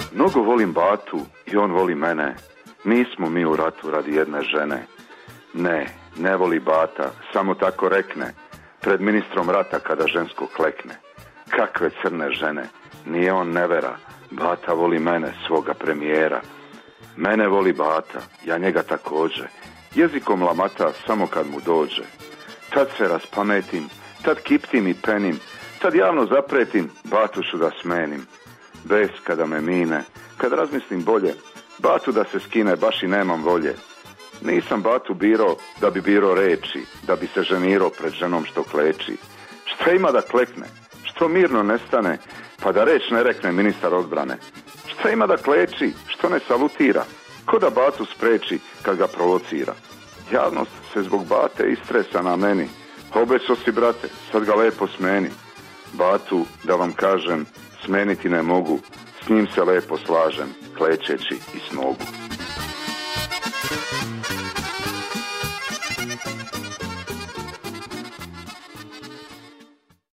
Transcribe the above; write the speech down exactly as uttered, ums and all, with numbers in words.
Mnogo volim Batu i on voli mene. Nismo mi u ratu radi jedne žene. Ne, ne voli Bata, samo tako rekne, pred ministrom rata kada žensko klekne. Kakve crne žene, nije on nevera, Bata voli mene, svoga premijera. Mene voli Bata, ja njega također, jezikom lamata samo kad mu dođe. Tad se raspametim, tad kiptim i penim, tad javno zapretim, Batu ću da smenim. Bes kada me mine, kad razmislim bolje, Batu da se skine, baš i nemam volje. Nisam Batu biro da bi biro reči, da bi se ženiro pred ženom što kleči. Šta ima da klekne, što mirno nestane, pa da reč ne rekne ministar odbrane. Šta ima da kleči, što ne salutira, ko da Batu spreči kad ga provocira. Javnost se zbog Bate istresa na meni, obećo si brate, sad ga lepo smeni. Batu, da vam kažem, smeniti ne mogu, s njim se lepo slažem, klečeći i s nogu.